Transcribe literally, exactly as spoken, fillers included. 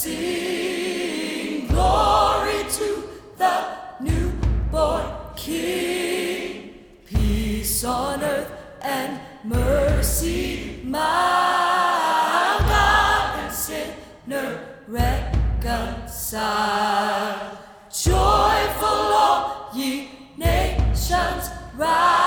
sing glory to the newborn King. Peace on earth and mercy mild, God and sinner reconciled. Joyful all ye nations rise.